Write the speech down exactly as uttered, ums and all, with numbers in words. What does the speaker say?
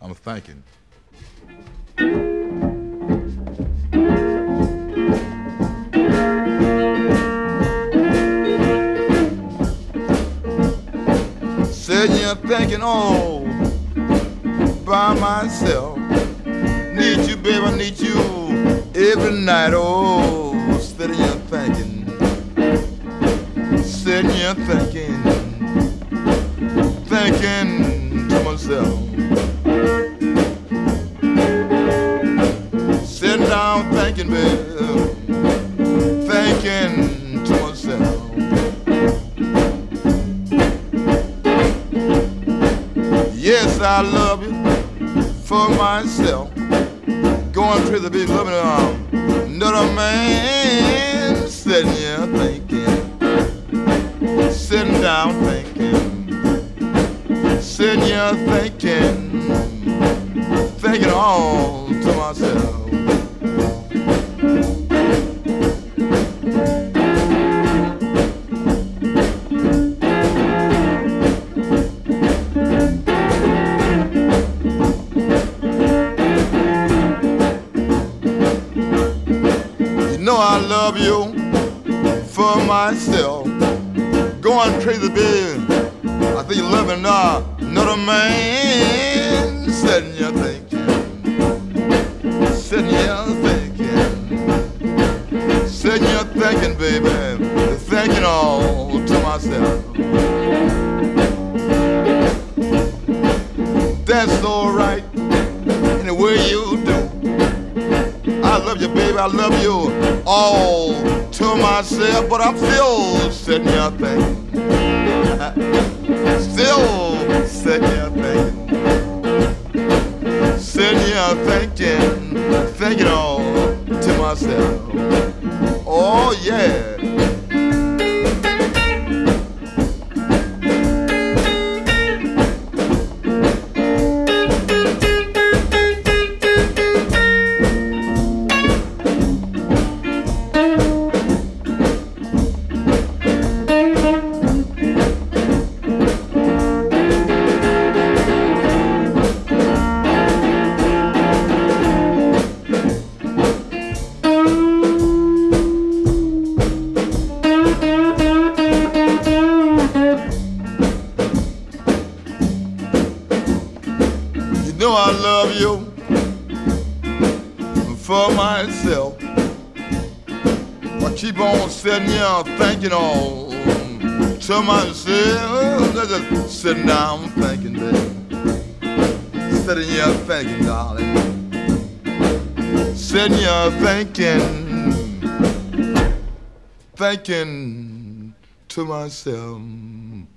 I'm thinking. Sitting here thinking, oh, by myself. Need you, baby, I need you every night. Oh, sitting here thinking, sitting here thinking, thinking to myself. Sitting down thinking, baby, thinking to myself. Yes, I love you for myself. Going crazy, be loving um, another man. Sitting here thinking, sitting down thinking, sitting here thinking, thinking all to myself. I love you for myself. Going crazy, baby. I think you're loving uh, another man. Sitting here thinking, sitting here thinking, sitting here thinking, baby, thinking all to myself. That's alright, any way you do. I love you, baby, I love you all to myself, but I'm still sitting here thinking, still sitting here thinking, sitting here thinking, thinking all to myself. Oh yeah. I love you for myself. I keep on sitting here thinking all to myself. Just sitting down thinking, baby. Sitting here thinking, darling. Sitting here thinking, thinking to myself.